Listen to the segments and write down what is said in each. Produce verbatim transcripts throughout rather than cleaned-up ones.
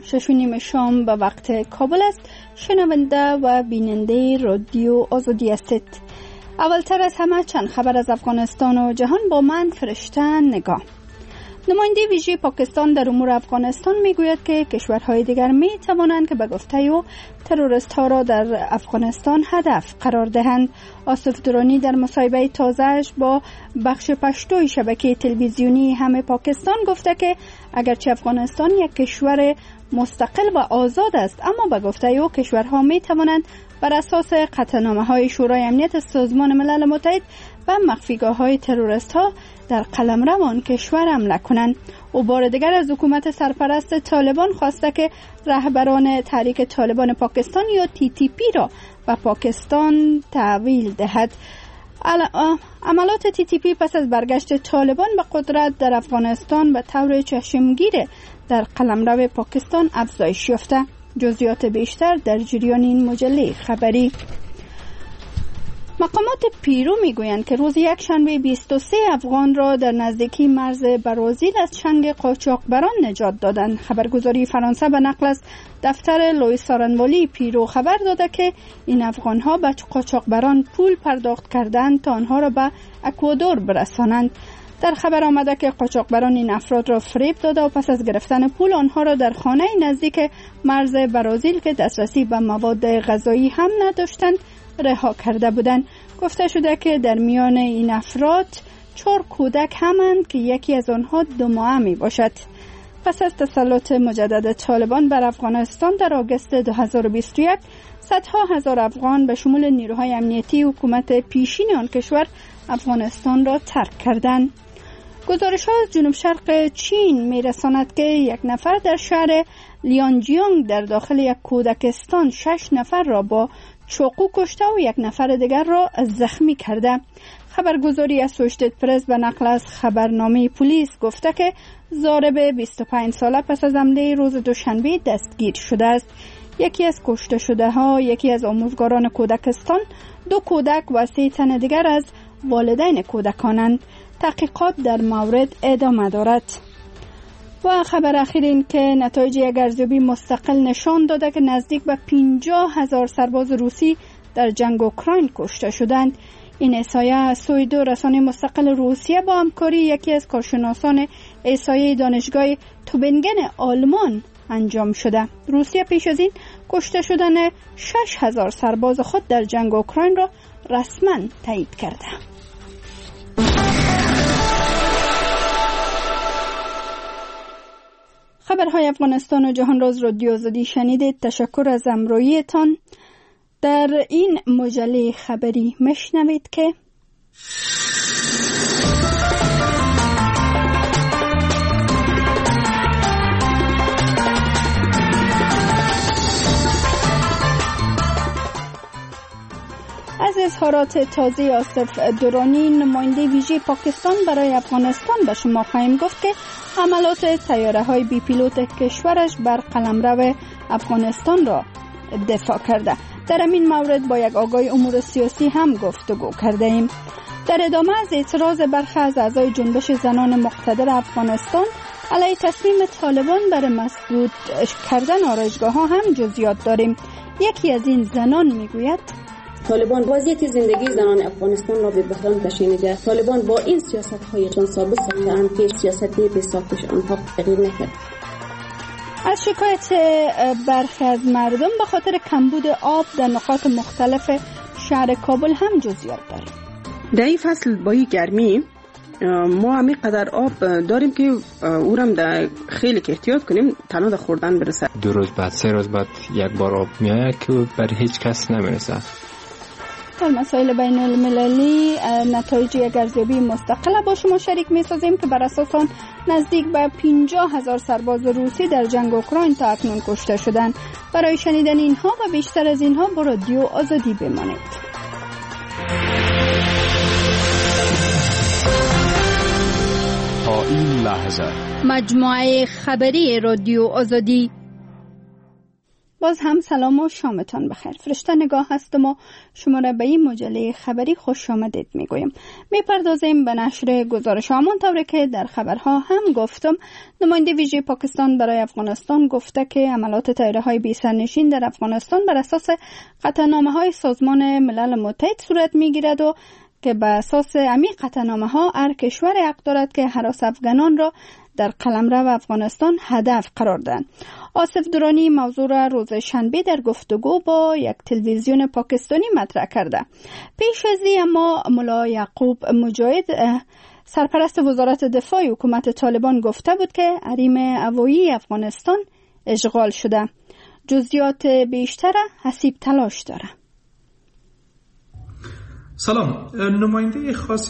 شش و نیم شام به وقت کابل است. شنونده و بیننده رادیو آزادی هستید. اولتر از همه چند خبر از افغانستان و جهان با من فرشته نگاه. نماینده ویژه پاکستان در امور افغانستان میگوید که کشورهای دیگر می توانند که به گفته او تروریست ها را در افغانستان هدف قرار دهند. آصف درانی در مصاحبه تازه‌اش با بخش پشتوی شبکه تلویزیونی همه پاکستان گفته که اگرچه افغانستان یک کشور مستقل و آزاد است، اما به گفته او کشورها می توانند بر اساس قطعنامه‌های شورای امنیت سازمان ملل متحد و مخفیگاه‌های تروریست ها در قلمرو آن کشور حمله کنند. او بار دیگر از حکومت سرپرست طالبان خواسته که رهبران تحریک طالبان پاکستان یا تی تی پی را به پاکستان تحویل دهد. عملات تی تی پی پس از برگشت طالبان به قدرت در افغانستان به طور چشمگیر در قلمرو پاکستان افزایش یافته. جزئیات بیشتر در جریان این مجله خبری. مقامات پیرو میگویند که روز یکشنبه بیست و سه افغان را در نزدیکی مرز برازیل از چنگ قاچاقبران نجات دادند. خبرگزاری فرانسه به نقل از دفتر لوئیس آرنوالی پیرو خبر داده که این افغان‌ها به قاچاقبران پول پرداخت کردند تا آنها را به اکوادور برسانند. در خبر آمده که قاچاقبران این افراد را فریب داده و پس از گرفتن پول آنها را در خانه نزدیک مرز برازیل که دسترسی به مواد غذایی هم نداشتند رها کرده بودند. گفته شده که در میان این افراد چهار کودک همند که یکی از آنها دو ماهه می باشد. پس از تسلط مجدد طالبان بر افغانستان در آگوست دو هزار و بیست و یک، صدها هزار افغان به شمول نیروهای امنیتی حکومت پیشین آن کشور افغانستان را ترک کردند. گزارش‌ها از جنوب شرق چین می‌رساند که یک نفر در شهر لیانجیانگ در داخل یک کودکستان شش نفر را با چاقو کشته و یک نفر دیگر را زخمی کرده. خبرگزاری اسوشیتد پرس به نقل از خبرنامه پلیس گفته که ضارب بیست و پنج ساله پس از حمله روز دوشنبه دستگیر شده است. یکی از کشته شده ها یکی از آموزگاران کودکستان، دو کودک و سه تن دیگر از والدین کودکانند. تحقیقات در مورد ادامه دارد. و خبر اخیر این که نتایج یک ارزیابی مستقل نشان داده که نزدیک به پنجاه هزار سرباز روسی در جنگ اوکراین کشته شدند. این احصایه از سوی دو رسانه مستقل روسیه با همکاری یکی از کارشناسان احصایه دانشگاه توبینگن آلمان انجام شده. روسیه پیش از این کشته شدن شش هزار سرباز خود در جنگ اوکراین را رسما تایید کرده. خبرهای افغانستان و جهان را از رادیو آزادی شنیدید. تشکر از همراهیتان. در این مجله خبری مشنوید که از اظهارات تازه آصف درانی نماینده ویژه پاکستان برای افغانستان به شما خواهیم گفت که حملات طیاره های بی پیلوت کشورش بر قلمرو افغانستان را دفاع کرده. در این مورد با یک آگاه امور سیاسی هم گفتگو کرده ایم. در ادامه از اعتراض برخی از اعضای جنبش زنان مقتدر افغانستان علیه تصمیم طالبان بر مسدود کردن آرایشگاه ها هم جزئیات داریم. یکی از این زنان میگوید طالبان وضعیت زندگی زنان افغانستان را به بحران کشانیده. طالبان با این سیاست هایشان ثابت ساختند که سیاست به ساختش آنها تغییر نکرد. از شکایت برخی از مردم به خاطر کمبود آب در نقاط مختلف شهر کابل هم جزئیات داریم. در این فصل با این گرمی ما همین قدر آب داریم که او را در خیلی که احتیاط کنیم تنها در خوردن برسه. دو روز بعد سه روز بعد یک بار آب میاد که برای هیچ کس نمیرسه. در مسائل بین المللی نتایج یک ارزیابی مستقل با شما شریک می سازیم که بر اساس آن نزدیک به پنجاه هزار سرباز روسی در جنگ اوکراین تا اکنون کشته شدند. برای شنیدن اینها و بیشتر از اینها با رادیو آزادی بمانید. تا این لحظه مجموعه خبری رادیو آزادی. باز هم سلام و شامتان بخیر. فرشته نگاه هستم و شما را به این مجله خبری خوش آمدید میگویم. میپردازیم به نشر گزارش همان طوری که در خبرها هم گفتم. نماینده ویژه پاکستان برای افغانستان گفته که عملات طیاره های بی سرنشین در افغانستان بر اساس قطعنامه های سازمان ملل متحد صورت میگیرد و که بر اساس همین قطعنامه ها هر کشور حق دارد که هراس افغانان را در قلمرو افغانستان هدف قرار دهند. آصف درانی موضوع را روز شنبه در گفتگو با یک تلویزیون پاکستانی مطرح کرده. پیش از این اما ملا یعقوب مجاهد سرپرست وزارت دفاع حکومت طالبان گفته بود که حریم هوایی افغانستان اشغال شده. جزئیات بیشتر حسیب تلاش داره. سلام. نماینده خاص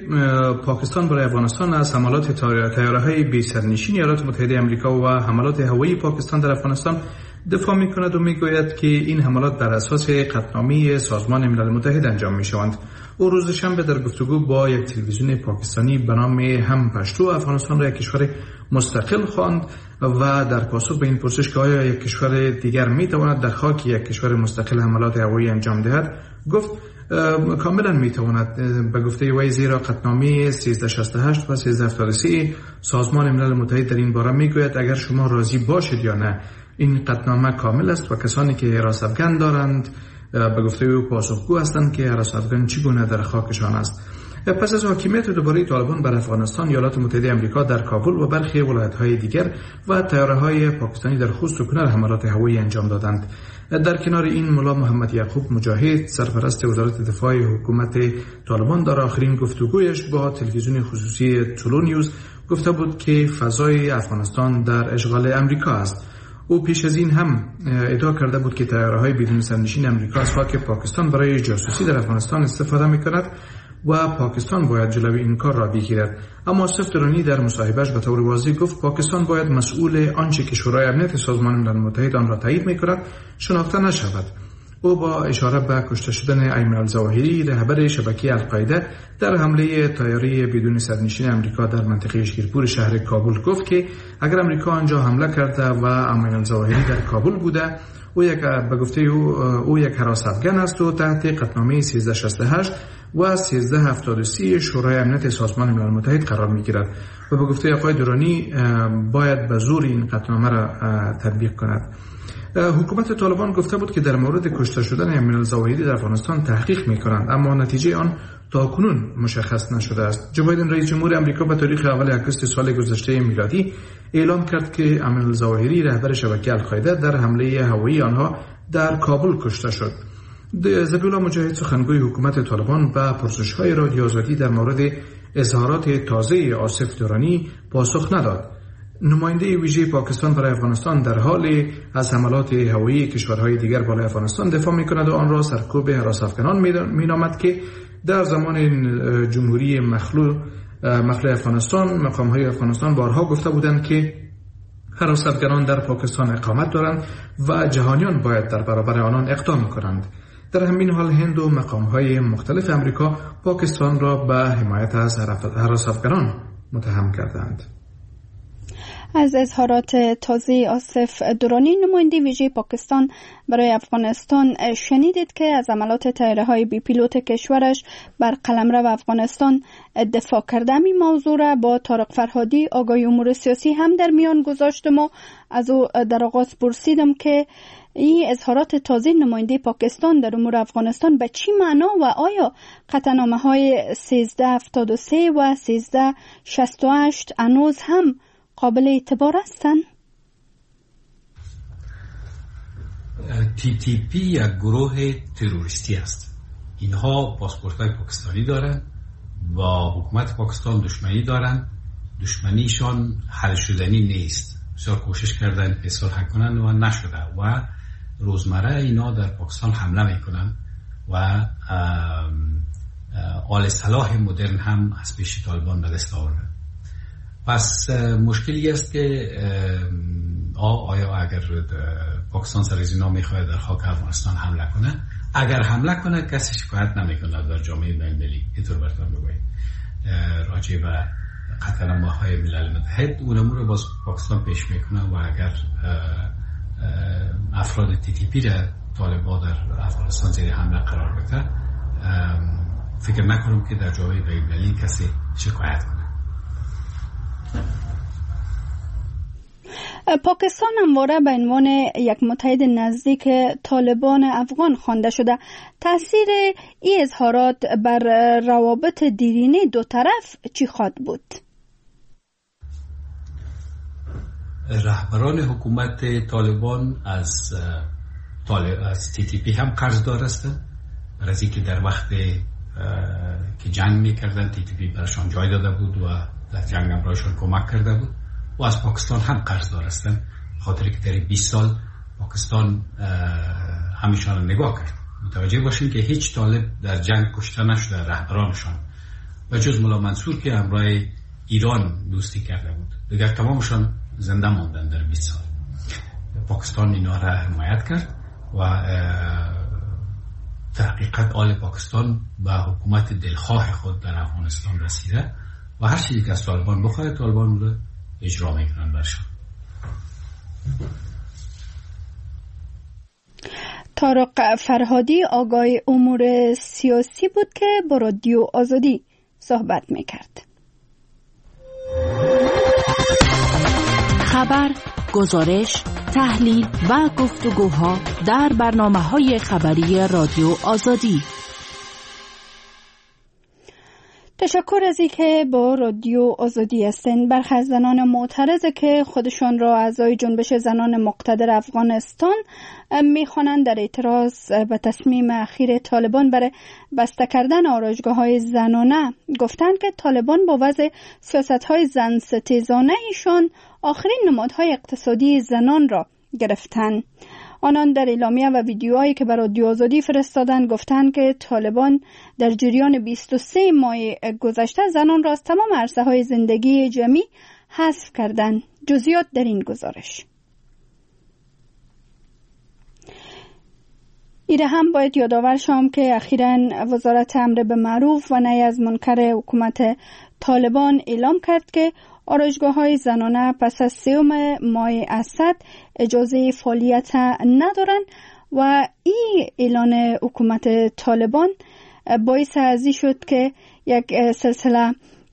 پاکستان برای افغانستان از حملات طیاره‌های بی سرنشین ایالات متحده آمریکا و حملات هوایی پاکستان در افغانستان دفاع می‌کند و می‌گوید که این حملات بر اساس قطعنامه سازمان ملل متحد انجام می‌شوند. او روز شنبه در گفتگو با یک تلویزیون پاکستانی به نام هم پشتو افغانستان را یک کشور مستقل خواند و در پاسخ به این پرسش که آیا یک کشور دیگر می‌تواند در خاک یک کشور مستقل حملات هوایی انجام دهد گفت کاملا میتواند. به گفته وی زیرا قطعنامه سیزده شصت و هشت و سیزده هفتاد و سه سازمان ملل متحد در این باره میگوید اگر شما راضی باشید یا نه این قطعنامه کامل است و کسانی که هراس افغان دارند به گفته او پاسخگو هستند که هراس افغان چگونه در خاکشان است. پس از حاکمیت دوباره طالبان بر افغانستان، ایالات متحده آمریکا در کابل و برخی ولایت‌های دیگر و طیاره‌های پاکستانی در خوست و کنر حملات هوایی انجام دادند. در کنار این ملا محمد یعقوب مجاهد سرپرست وزارت دفاع حکومت طالبان در آخرین گفتگویش با تلویزیون خصوصی تولو نیوز گفته بود که فضای افغانستان در اشغال آمریکا است. او پیش از این هم ادعا کرده بود که طیاره‌های بدون سرنشین آمریکا از خاک پاکستان برای جاسوسی در افغانستان استفاده می‌کند و پاکستان باید جلوی این کار را بگیرد. اما آصف درانی در مصاحبهش به طور واضح گفت پاکستان باید مسئول آنچه که شورای امنیت سازمان ملل متحد آن را تایید می‌کند شناخته نشود. او با اشاره به کشته شدن ایمن الظواهری رهبر شبکه القاعده در حمله طیاره بدون سرنشین آمریکا در منطقه شیرپور شهر کابل گفت که اگر آمریکا آنجا حمله کرده و ایمن الظواهری در کابل بوده او یک به گفته او او یک هراس افغان است و تحت قطعنامه سیزده شصت و هشت و سیزده هفتاد و سه شورای امنیت سازمان ملل متحد قرار می‌گیرد و به گفته آقای درانی باید به زور این قطعنامه را تطبیق کند. حکومت طالبان گفته بود که در مورد کشته شدن ایمن الظواهری در افغانستان تحقیق می‌کنند اما نتیجه آن تاکنون مشخص نشده است. جو بایدن رئیس جمهور آمریکا به تاریخ اول آگوست سال گذشته میلادی اعلام کرد که ایمن الظواهری رهبر شبکه القاعده در حمله هوایی آنها در کابل کشته شد. ذبیح الله مجاهد سخنگوی حکومت طالبان به پرسش‌های رادیو آزادی در مورد اظهارات تازه آصف درانی پاسخ نداد. نماینده ویژه پاکستان برای افغانستان در حال از حملات هوایی کشورهای دیگر بالای افغانستان دفاع می‌کند و آن را سرکوب هراس افغانان می‌نامد که در زمان جمهوری مخلوع مخلوع افغانستان مقام‌های افغانستان بارها گفته بودند که هراس افغانان در پاکستان اقامت دارند و جهانیان باید در برابر آنان اقدام کنند. در همین حال هند و مقام‌های مختلف آمریکا پاکستان را به حمایت از هراس افغانان متهم کردند. از اظهارات تازه آصف درانی نماینده ویژه پاکستان برای افغانستان شنیدید که از عملات طیاره‌های بی پیلوت کشورش بر قلمرو افغانستان دفاع کرده. این موضوع را با طارق فرهادی آگاهی امور سیاسی هم در میان گذاشتم و از او در آغاز پرسیدم که این اظهارات تازه نماینده پاکستان در امور افغانستان به چی معنا و آیا قطعنامه‌های سیزده هفتاد و سه و سیزده شصت و هشت هنوز هم قابل اعتبار هستند؟ تی تی پی یک گروه تروریستی است. اینها پاسپورت‌های پاکستانی دارند و حکومت پاکستان دشمنی دارند. دشمنیشان حل شدنی نیست. بسیار کوشش کردن که صلح کنند و نشده و روزمره اینا در پاکستان حمله میکنن و آل سلاح مدرن هم از پیش طالبان به دست آوردن. پس مشکلی است که آیا اگر پاکستان سر از اینا میخواد در خاک افغانستان حمله کنه، اگر حمله کنه کسی شکایت نمیکنه در جامعه بین‌المللی. اینطور برتون بگوییم راجع به قطعنامه‌های ملل متحد اون امور باز پاکستان پیش میکنه و اگر افراد تی تی پی را طالبان در افغانستان زیر حمله قرار بده، فکر نکنم که در جامعه بین‌المللی کسی شکایت کنه. پاکستان همواره به عنوان یک متحد نزدیک طالبان افغان خوانده شده. تاثیر این اظهارات بر روابط دیرینه دو طرف چی خواهد بود؟ رهبران حکومت طالبان از طالب از تی تی پی هم قرضدار هستند، برای اینکه در وقت که جنگ میکردن تی تی پی برایشان جای داده بود و در جنگ هم برایشان کمک کرده بود، و از پاکستان هم قرضدار هستند، خاطر که در بیست سال پاکستان همیشان نگاه کرد. متوجه باشین که هیچ طالب در جنگ کشته نشده رهبرانشان، و جز مولا منصور که همراه ایران دوستی کرده بود، دیگر تمامشان زنده ماندن در بیست سال. پاکستان اینا را حمایت کرد و تحقیقات آل پاکستان به حکومت دلخواه خود در افغانستان رسیده و هر چیزی که از طالبان بخواد طالبان رو اجرا میکنن برشان. طارق فرهادی آگاه امور سیاسی بود که با رادیو آزادی صحبت میکرد. خبر، گزارش، تحلیل و گفتگوها در برنامه‌های خبری رادیو آزادی. تشکر از اینکه با رادیو آزادی هستین. برخی از زنان معترض که خودشان را اعضای جنبش زنان مقتدر افغانستان می‌خوانند در اعتراض به تصمیم اخیر طالبان برای بسته کردن آرایشگاه‌های زنانه گفتند که طالبان با وضع سیاست‌های زن ستیزانه ایشان آخرین نمادهای اقتصادی زنان را گرفتند. آنان در اعلامیه و ویدیوهایی که بر رادیو آزادی فرستادند گفتند که طالبان در جریان بیست و سه ماه گذشته زنان را از تمام عرصه‌های زندگی جمعی حذف کردند. جزئیات در این گزارش. ایره هم باید یادآور شوم که اخیراً وزارت امر به معروف و نهی از منکر حکومت طالبان اعلام کرد که آرایشگاه‌های زنانه پس از سوم ماه اسد اجازه فعالیت ندارند و این اعلان حکومت طالبان باعث ازی شد که یک سلسله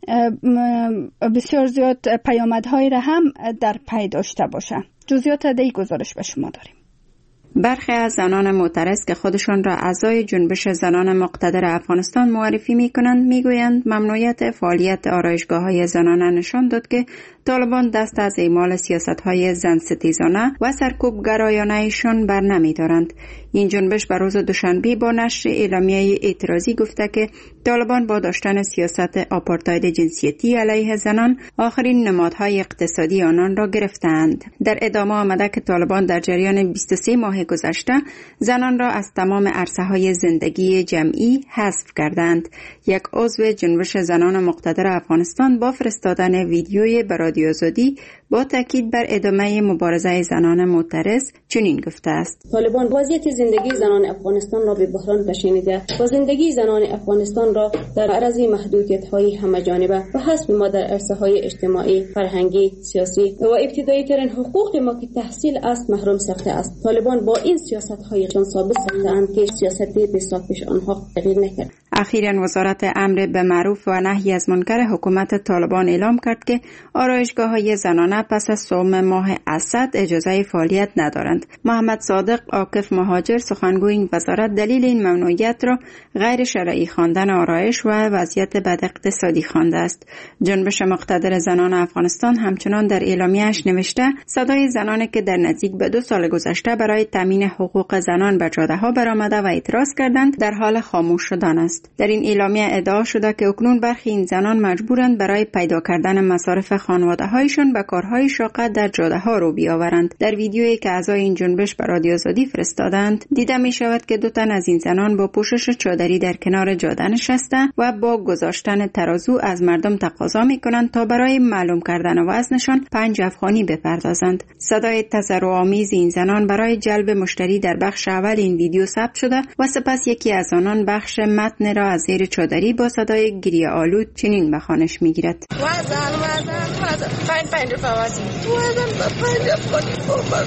بسیار زیاد پیامدهای را هم در پی داشته باشه. جزئیات در این گزارش به شما داریم. برخی از زنان معترض که خودشان را اعضای جنبش زنان مقتدر افغانستان معرفی می‌کنند می‌گویند ممنوعیت فعالیت آرایشگاه‌های زنانه نشان داد که طالبان دست از اعمال سیاست‌های زن ستیزانه و سرکوب گرایانه‌شان بر نمی‌دارند. این جنبش بر روز دوشنبه با نشر اعلامیه اعتراضی گفته که طالبان با داشتن سیاست آپارتاید جنسیتی علیه زنان آخرین نمادهای اقتصادی آنان را گرفتند. در ادامه آمده که طالبان در جریان بیست و سه ماه گذشته زنان را از تمام عرصه‌های زندگی جمعی حذف کردند. یک عضو جنبش زنان مقتدر افغانستان با فرستادن ویدیوی بر رادیو آزادی با تاکید بر ادامه مبارزه زنان معترض چنین گفته است: طالبان وضعیت زندگی زنان افغانستان را به بحران کشانیده و زندگی زنان افغانستان را در معرض محدودیت‌های همه‌جانبه و حذف ما در عرصه‌های اجتماعی، فرهنگی، سیاسی و ابتدایی ترین حقوق ما که تحصیل است محروم ساخته است. طالبان با این سیاست‌هایشان ثابت ساخته‌اند که سیاست بی‌ساکش آنها تغییر نکرد. اخیراً وزارت امر به معروف و نهی از منکر حکومت طالبان اعلام کرد که آرایشگاه‌های زنانه پس از صوم ماه اسد اجازه فعالیت ندارند. محمد صادق عاکف مهاجر سخنگوی این وزارت دلیل این ممنوعیت را غیر شرعی خواندن آرایش و وضعیت بد اقتصادی خوانده است. جنبش مقتدر زنان افغانستان همچنان در اعلامیه‌اش نوشته صدای زنانی که در نزدیک به دو سال گذشته برای تامین حقوق زنان به جاده‌ها برآمده و اعتراض کردند در حال خاموش شدن است. در این اعلامیه ادعا شده که اکنون برخی این زنان مجبورند برای پیدا کردن مصارف خانواده‌هایشان به کارهای شاق در جاده‌ها رو بیاورند. در ویدیویی که اعضای این جنبش به رادیو آزادی فرستادند دیده می شود که دو تن از این زنان با پوشش چادری در کنار جاده نشسته و با گذاشتن ترازو از مردم تقاضا می کنند تا برای معلوم کردن وزنشان پنج افغانی بپردازند. صدای تضرع‌آمیز این زنان برای جلب مشتری در بخش اول این ویدیو ثبت شده و سپس یکی از آنان بخش متن را از زیر چادری با صدای گریه آلود چنین به خوانش می گیرد: وزن وزن از پنج پنج فواز تو ازم با پنج افغانی بابا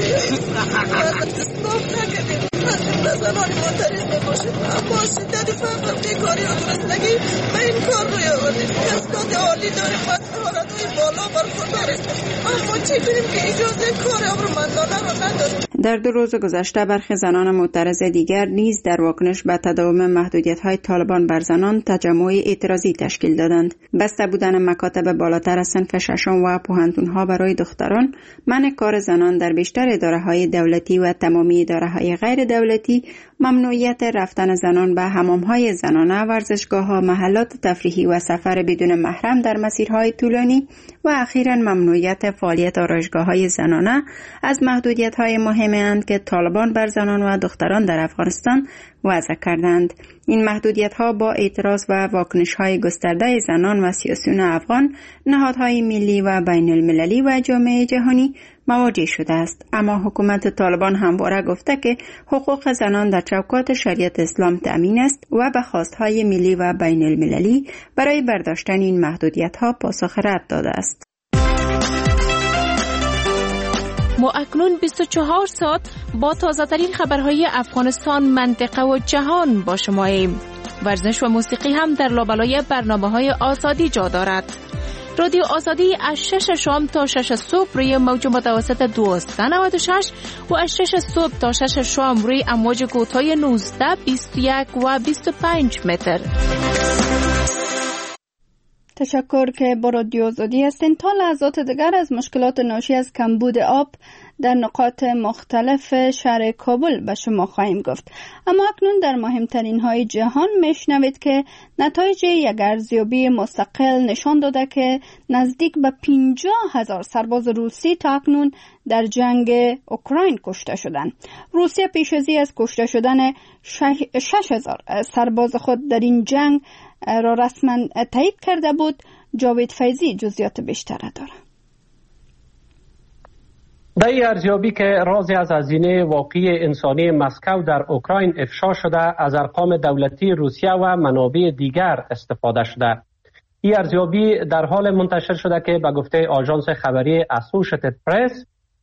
استاف نکردیم از زنان منتریز میباشیم اما شدت فقر بیکاری و گرسنگی به این کار روی آوردیم اسناد عالی داریم و مهارت‌های بالا برخوردار است اما چی کنیم که اجازه کار ابرومندانه رو نداریم. در دو روز گذشته برخی زنان معترض دیگر نیز در واکنش به تداوم محدودیت‌های طالبان بر زنان تجمع اعتراضی تشکیل دادند. بسته بودن مکاتب بالاتر از صنف ششم و پوهنتون‌ها برای دختران، منع کار زنان در بیشتر اداره‌های دولتی و تمامی اداره‌های غیر دولتی، ممنوعیت رفتن زنان به حمام‌های زنانه، ورزشگاه‌ها، محلات تفریحی و سفر بدون محرم در مسیرهای طولانی و اخیراً ممنوعیت فعالیت آرایشگاه‌های زنانه از محدودیت‌های مهمی اند که طالبان بر زنان و دختران در افغانستان وضع کردند. این محدودیت‌ها با اعتراض و واکنش‌های گسترده زنان و سیاسیون افغان، نهادهای ملی و بین المللی و جامعه جهانی مواجه شده است. اما حکومت طالبان همواره گفته که حقوق زنان در چوکات شریعت اسلام تأمین است و به خواست‌های ملی و بین المللی برای برداشتن این محدودیت‌ها پاسخ رد داده است. ما اکنون بیست و چهار ساعت با تازه‌ترین خبرهای افغانستان، منطقه و جهان با شماییم. ورزش و موسیقی هم در لابلای برنامه‌های آزادی جا دارد. رادیو آزادی از شش شام تا شش صبح روی موج متوسط دویست و نود و شش و از شش صبح تا شش شام روی امواج کوتاه نوزده، بیست و یک و بیست و پنج متر. تشکر که با رادیو آزادی هستین. تا لحظات دیگر از مشکلات ناشی از کمبود آب در نقاط مختلف شهر کابل به شما خواهیم گفت. اما اکنون در مهمترین های جهان میشنوید که نتایج یک ارزیابی مستقل نشان داده که نزدیک به پنجاه هزار سرباز روسی تا اکنون در جنگ اوکراین کشته شدند. روسیه پیش از از کشته شدن شش هزار سرباز خود در این جنگ را رسما تایید کرده بود. جاوید فیضی جزئیات بیشتر داره. در این ارزیابی که رازی از هزینه واقعی انسانی مسکو در اوکراین افشا شده، از ارقام دولتی روسیه و منابع دیگر استفاده شده. این ارزیابی در حال منتشر شده که به گفته آژانس خبری اسوشیتد پرس،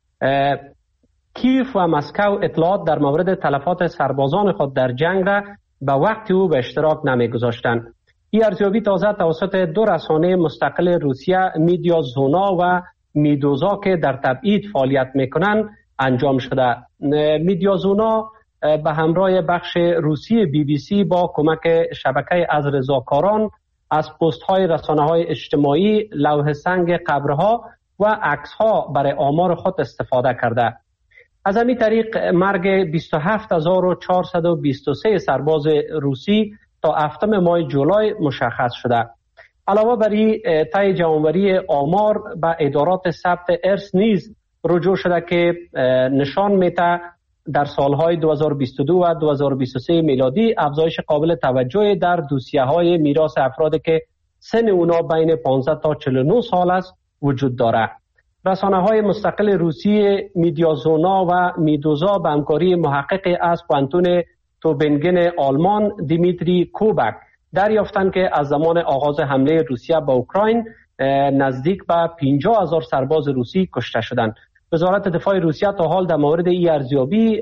کیف و مسکو اطلاعات در مورد تلفات سربازان خود در جنگ را به وقت او به اشتراک نمی‌گذاشتند. این ارزیابی تازه توسط دو رسانه مستقل روسیه، میدیا زونا و میدوزا که در تبعید فعالیت میکنند انجام شده. میدیا زونا به همراه بخش روسی بی بی سی با کمک شبکه از رضاکاران از پست های رسانه های اجتماعی، لوح سنگ قبرها و عکس ها برای آمار خود استفاده کرده. از همین طریق مرگ بیست و هفت هزار و چهارصد و بیست و سه سرباز روسی تا هفتم ماه جولای مشخص شده. علاوه بر این، طی جمع‌آوری آمار به ادارات ثبت ارث نیز رجوع شده که نشان میده در سالهای دو هزار و بیست و دو و دو هزار و بیست و سه میلادی افزایش قابل توجهی در دوسیه‌های میراث افرادی که سن اونا بین پانزده تا چهل و نه سال است وجود دارد. رسانه‌های مستقل روسی میدیازونا و میدوزا به همکاری محقق از پانتون توبنگن آلمان دیمیتری کوبک دریافتند که از زمان آغاز حمله روسیه به اوکراین نزدیک به پنجاه هزار سرباز روسی کشته شدند. وزارت دفاع روسیه تا حال در مورد این ارزیابی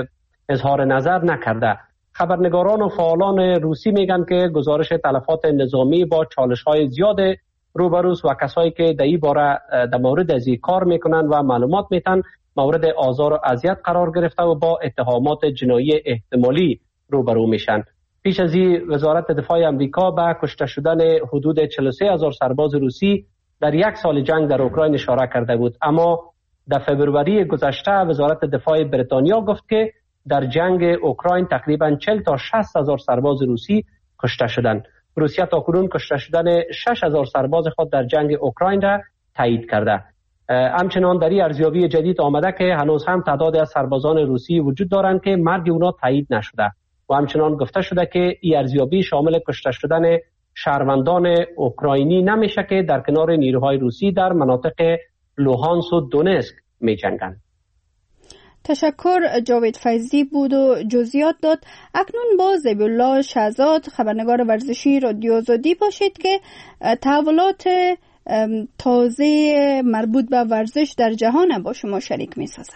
اظهار نظر نکرده. خبرنگاران و فعالان روسی میگن که گزارش تلفات نظامی با چالش‌های زیاد روبروست و کسایی که در این باره در مورد از این کار میکنن و معلومات میتن مورد آزار و اذیت قرار گرفته و با اتهامات جنایی احتمالی روبرو میشن. پیش از این وزارت دفاع امریکا به کشته شدن حدود چهل و سه هزار سرباز روسی در یک سال جنگ در اوکراین اشاره کرده بود، اما در فبروری گذشته وزارت دفاع بریتانیا گفت که در جنگ اوکراین تقریبا چهل تا شصت هزار سرباز روسی کشته شدند. روسیه تاکنون کشته شدن شش هزار سرباز خود در جنگ اوکراین را تایید کرده. همچنان در این ارزیابی جدید آمده که هنوز هم تعدادی از سربازان روسی وجود دارند که مرگ اونا تایید نشده و همچنان گفته شده که این ارزیابی شامل کشته شدن شهروندان اوکراینی نمیشه که در کنار نیروهای روسی در مناطق لوهانس و دونسک می جنگند. تشکر. جاوید فیضی بود و جزئیات داد. اکنون با زیبالله شهزاد خبرنگار ورزشی رادیو آزادی باشید که تحولات تازه مربوط به ورزش در جهان با شما شریک می سازم.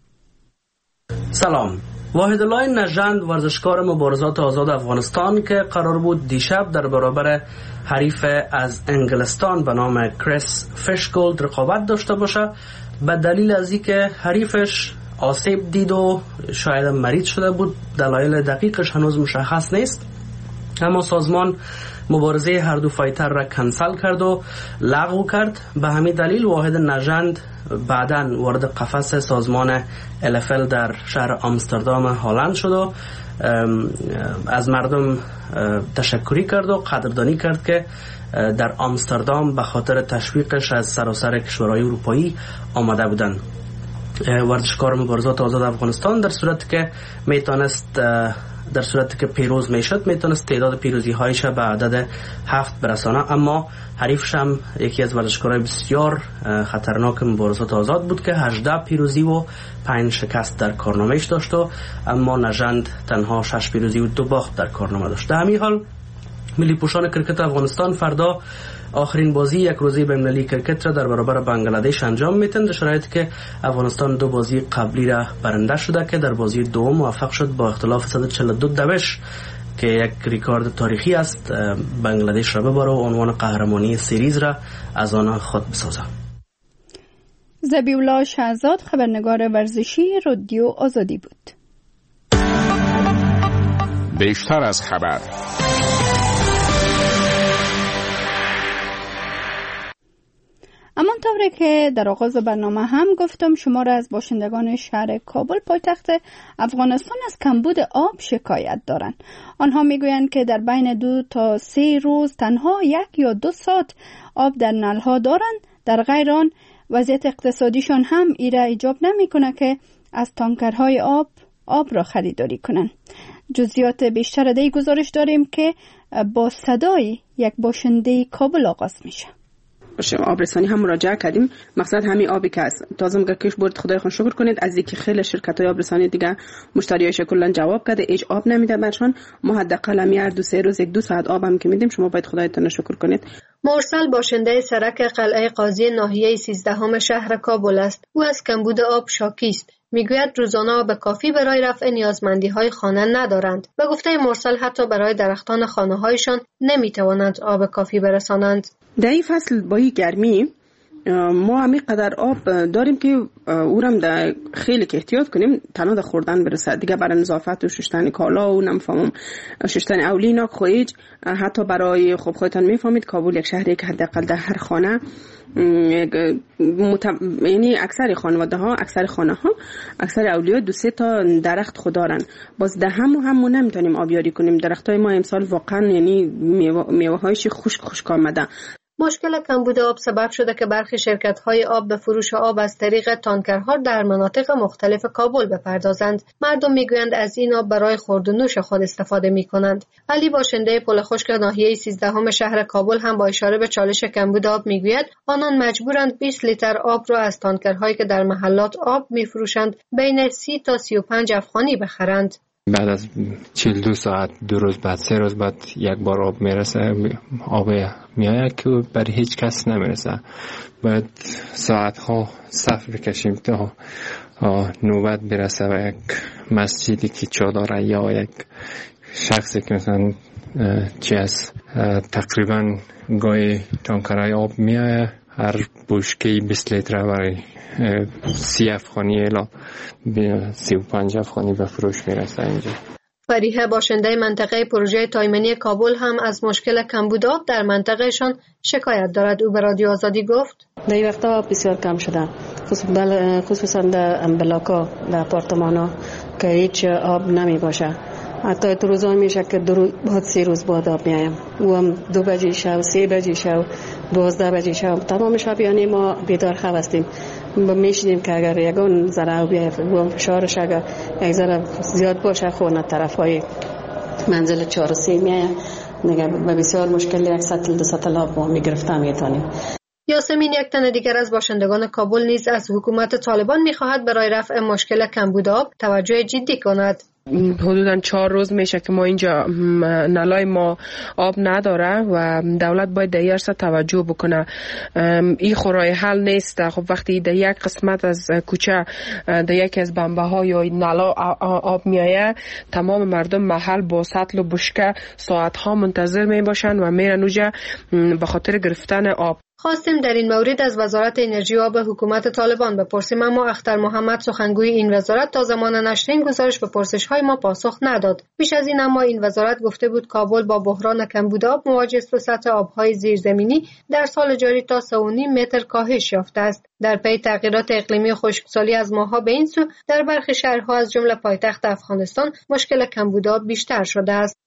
سلام، واحد الله نژند ورزشکار مبارزات آزاد افغانستان که قرار بود دیشب در برابر حریف از انگلستان به نام کریس فیشگولد رقابت داشته باشه، به دلیل از اینکه حریفش آسیب دید و شاید مریض شده بود، دلایل دقیقش هنوز مشخص نیست، اما سازمان مبارزه هر دو فایتر را کنسل کرد و لغو کرد. به همین دلیل واحد نژند بعداً وارد قفس سازمان ال اف ال در شهر آمستردام هلند شد و از مردم تشکری کرد و قدردانی کرد که در آمستردام به خاطر تشویقش از سراسر کشورهای اروپایی آمده بودند. ورزشکار مبارزات آزاد افغانستان در صورتی که میتونست در صورتی که پیروز میشد میتونست تعداد پیروزی هایش به عدد هفت برسانه، اما حریفش هم یکی از ورزشکارهای بسیار خطرناک مبارزات آزاد بود که هجده پیروزی و پنج شکست در کارنامهش داشت و اما نژند تنها شش پیروزی و دو باخت در کارنامه داشت. در همین حال ملی پوشان کرکت افغانستان فردا آخرین بازی یک روزه بین‌المللی کرکت را در برابر بنگلادش انجام میتند، در شرایطی که افغانستان دو بازی قبلی را برنده شده که در بازی دوم موفق شد با اختلاف صد و چهل و دو دوش که یک ریکارد تاریخی است بنگلادش را ببره و عنوان قهرمانی سریز را از آن خود بسازه. ذبیح الله شهزاد، خبرنگار ورزشی رادیو آزادی بود. بیشتر از خبر. همانطوری که در آغاز برنامه هم گفتم، شمار از باشندگان شهر کابل پایتخت افغانستان از کمبود آب شکایت دارند. آنها میگویند که در بین دو تا سه روز تنها یک یا دو ساعت آب در نلها دارند. در غیر آن وضعیت اقتصادیشان هم ایره ایجاب نمیکنه که از تانکرهای آب آب را خریداری کنند. جزئیات بیشتر دی گزارش داریم که با صدای یک باشنده کابل آغاز میشه. آبرسانی هم مراجعه کردیم. مقصد همین آبی که است تازه مگر کش برد خدای خون شکر کنید از اینکه خیلی شرکت‌های آبرسانی دیگه مشتریایش کلا جواب کرده هیچ آب نمیده برشان. ما حداقل هر دو سه روز یک دو ساعت آب هم که میدیم. شما باید خدایتون شکر کنید. مرسل باشنده سرک قلعه قاضی ناحیه سیزدهم شهر کابل است. او از کمبود آب شاکی است. میگوید روزانه آب کافی برای رفع نیازمندی‌های خانه ندارند. به گفته مرسل حتی برای درختان خانه‌هایشان نمی‌توانند آب کافی برسانند. در این فصل با این گرمی ما همین قدر آب داریم که او را در خیلی که احتیاط کنیم تنها در خوردن برسه، دیگه برای نظافت و شستن کالا و نمیفهمم شستن اولینا خویج، حتی برای خب خودتان میفهمید کابل یک شهری که حداقل در هر خانه مت... یعنی اکثر خانواده ها اکثر خانه ها اکثر اولیا دو سه تا درخت خود دارن. باز ده هم هم نمیتونیم آبیاری کنیم. درخت های ما امسال واقعا یعنی میوه, میوه هایش خشک خشک آمده. مشکل کمبود آب سبب شده که برخی شرکت‌های آب به فروش آب از طریق تانکرها در مناطق مختلف کابل بپردازند. مردم میگویند از این آب برای خورد و نوش خود استفاده می‌کنند. علی باشنده پل خشک ناحیه سیزدهم شهر کابل هم با اشاره به چالش کمبود آب میگوید آنان مجبورند بیست لیتر آب را از تانکرهایی که در محلات آب می‌فروشند بین سی تا سی و پنج افغانی بخرند. بعد از چهل و دو ساعت دو روز بعد سه روز بعد یک بار آب میرسه، آب میآید که برای هیچ کس نمیرسه. باید ساعت ها صف بکشیم تا نوبت برسه و یک مسجدی که چادره یا یک شخصی که مثلا چی از تقریبا گاهی تانکرهای آب میآید، هر بشکه بیست لیتر برای سی افغانی الا سی و پنج افغانی به فروش میرسه اینجا. فریحه باشنده منطقه پروژه تایمنی کابل هم از مشکل کمبود آب در منطقهشان شکایت دارد. او به رادیو آزادی گفت در این وقتا بسیار کم شده، خصوصا در بلاکا در آپارتمانا که هیچ آب نمی باشه. حتی تو روزا میشه که دو بعد سه روز بعد آب میایم. او هم دو بجه شب، سه بجه شب، دوازده بجه شب تمام شب یعنی ما بیدار خواب هستیم. میشنیم که اگر یگان ذره آب بیاید و فشارش اگر یک ذره زیاد باشه خونه طرفای منزل چهار و سه میاید دیگه به بسیار مشکل یک سطل دو سطل آب ما میگرفته میتونیم. یاسمین یک تن دیگر از باشندگان کابل نیز از حکومت طالبان میخواهد برای رفع مشکل کمبود آب توجه جدی کند. حدوداً چهار روز میشه که ما اینجا نلای ما آب نداره و دولت باید در این توجه بکنه. این خورای حل نیست. خب وقتی در یک قسمت از کوچه در یکی از بمبه ها یا نلا آب میایه، تمام مردم محل با سطل و بشکه ساعت ها منتظر می باشن و میرن اونجا به خاطر گرفتن آب. خواستیم در این مورد از وزارت انرژی و آب حکومت طالبان بپرسیم، اما اختر محمد سخنگوی این وزارت تا زمان نشر این گزارش به پرسش‌های ما پاسخ نداد. پیش از این اما این وزارت گفته بود کابل با بحران کمبود آب مواجه است و سطح آب‌های زیرزمینی در سال جاری تا سه و نیم متر کاهش یافته است. در پی تغییرات اقلیمی خشکسالی از ماه‌ها به این سو در برخی شهرها از جمله پایتخت افغانستان مشکل کمبود آب بیشتر شده است.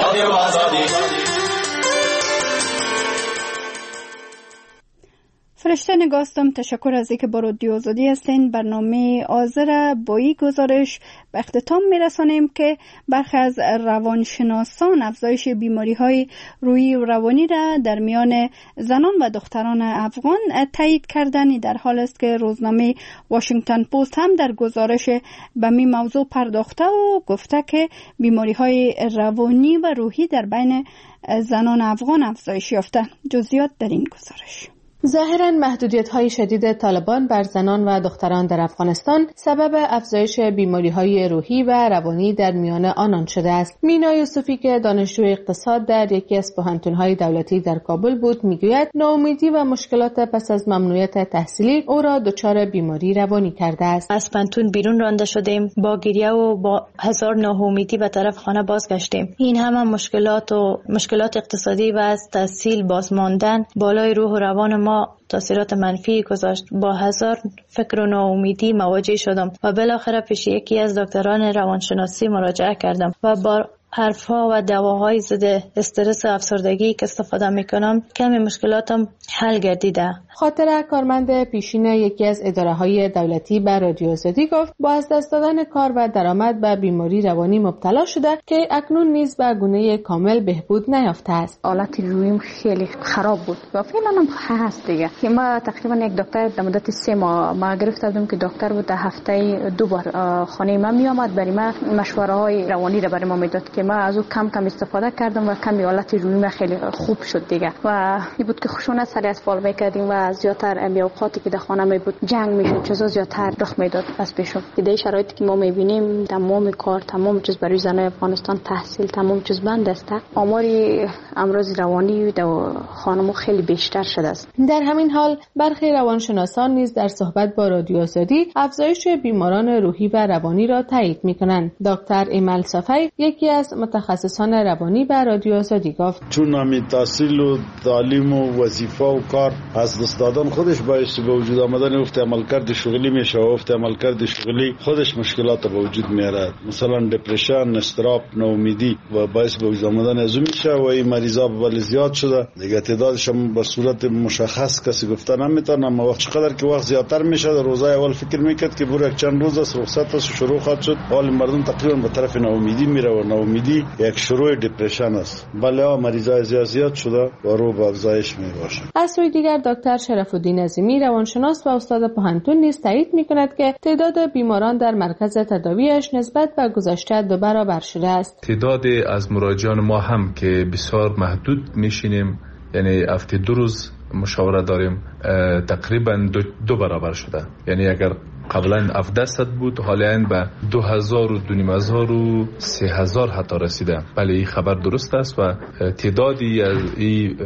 فرشته نگاستم، تشکر از اینکه با رادیو آزادی هستین. برنامه آذر با این گزارش به اختتام میرسانیم که برخی از روانشناسان افزایش بیماری های روحی و روانی را در میان زنان و دختران افغان تایید کردن. در حال است که روزنامه واشنگتن پست هم در گزارش به می موضوع پرداخته و گفته که بیماری های روانی و روحی در بین زنان افغان افزایش یافته. جزئیات در این گزارش. ظاهراً محدودیت‌های شدید طالبان بر زنان و دختران در افغانستان سبب افزایش بیماری‌های روحی و روانی در میان آنان شده است. مینا یوسفی که دانشجو اقتصاد در یکی از پوهنتون‌های دولتی در کابل بود میگوید ناامیدی و مشکلات پس از ممنوعیت تحصیلی او را دچار بیماری روانی کرده است. از پوهنتون بیرون رانده شدیم، با گریه و با هزار ناامیدی به طرف خانه بازگشتیم. این همه مشکلات و مشکلات اقتصادی و از تحصیل بازماندن بالای روح و روان ما تاثیرات منفی گذاشت. با هزار فکر و ناامیدی مواجه شدم و بالاخره پیش یکی از دکتران روانشناسی مراجعه کردم و با حرفها و دواهای ضد استرس و افسردگی که استفاده میکنم کمی مشکلاتم حل گردیده. خاطره کارمند پیشین یکی از اداره‌های دولتی به رادیو آزادی گفت با از دست دادن کار و درآمد به بیماری روانی مبتلا شده که اکنون نیز به گونه کامل بهبود نیافته است. حالت روحیم خیلی خراب بود و فعلا هم هست دیگه. که ما تقریبا یک دکتر در مدت سه ماه ما گرفته بودم که دکتر بود در هفته دو بار خانه ما می آمد برای ما مشوره های روانی را برای ما میداد که ما از او کم کم استفاده کردم و کمی حالت روحیم خیلی خوب شد دیگه. و این بود که خشونت سر از فال میکردیم و زیادتر امی اوقاتی که در خانه می بود جنگ میشد، چیزا زیادتر رخ میداد. پس پیشو ایده شرایطی که ما میبینیم تمام کار تمام چیز برای زنای افغانستان تحصیل تمام چیز بند است. آمار امراض روانی در خانم‌ها خیلی بیشتر شده است. در همین حال برخی روانشناسان نیز در صحبت با رادیو آزادی افزایش بیماران روحی و روانی را تایید میکنند. دکتر ایمل صفی یکی از متخصصان روانی به رادیو آزادی گفت چون همین تحصیل و تعلیم و وظیفه و کار از دست دادن خودش باعث به وجود آمدن افت عملکرد شغلی میشه و افت عملکرد شغلی خودش مشکلات به وجود میاره، مثلا دپرشن، استراب، ناامیدی و باعث به وجود آمدن از میشه و این مریضا ولی زیاد شده دیگه. تعدادش هم به صورت مشخص کسی گفته نمیتونه، اما وقت چقدر که وقت زیادتر میشه در روزای اول فکر میکرد که برای یک چند روز است رخصت است شروع خواهد شد، حال مردم تقریبا به طرف ناامیدی میره و ناامیدی یک شروع دپرشن است. بله مریضای زیاد زیاد شده و رو به افزایش میباشه. از سوی دیگر دکتر شرف الدین عظیمی روانشناس و استاد پوهنتون نیز تایید میکند که تعداد بیماران در مرکز تداویش نسبت به گذشته دو برابر شده است. تعداد از مراجعان ما هم که بسیار محدود میشینیم، یعنی هفته دو روز مشاوره داریم، تقریبا دو, دو برابر شده. یعنی اگر قبلا هفده صد بود حالا به دو هزار و دو نیم هزار و سه هزار حتی رسیده. بله این خبر درست است و تعدادی از این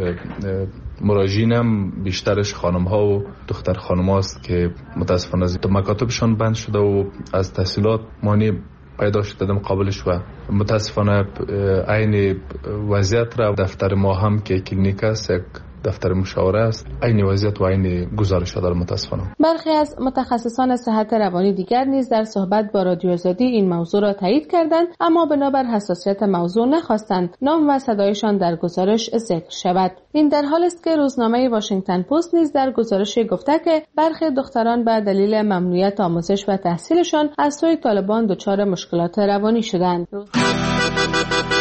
مراجعین هم بیشترش خانم ها و دختر خانم هاست که متاسفانه مکاتبشان بند شده و از تحصیلات مانع پیدا شده در مقابلش و متاسفانه عین وضعیت را دفتر ما هم که کلینیک است، یک دفتر مشاوره است، عین وضعیت و عین گزارش داره متاسفانه. برخی از متخصصان صحت روانی دیگر نیز در صحبت با رادیو آزادی این موضوع را تایید کردند، اما بنابر حساسیت موضوع نخواستند نام و صدایشان در گزارش ذکر شود. این در حال است که روزنامه واشنگتن پست نیز در گزارش گفته که برخی دختران به دلیل ممنوعیت آموزش و تحصیلشان از سوی طالبان دچار مشکلات روانی شدند.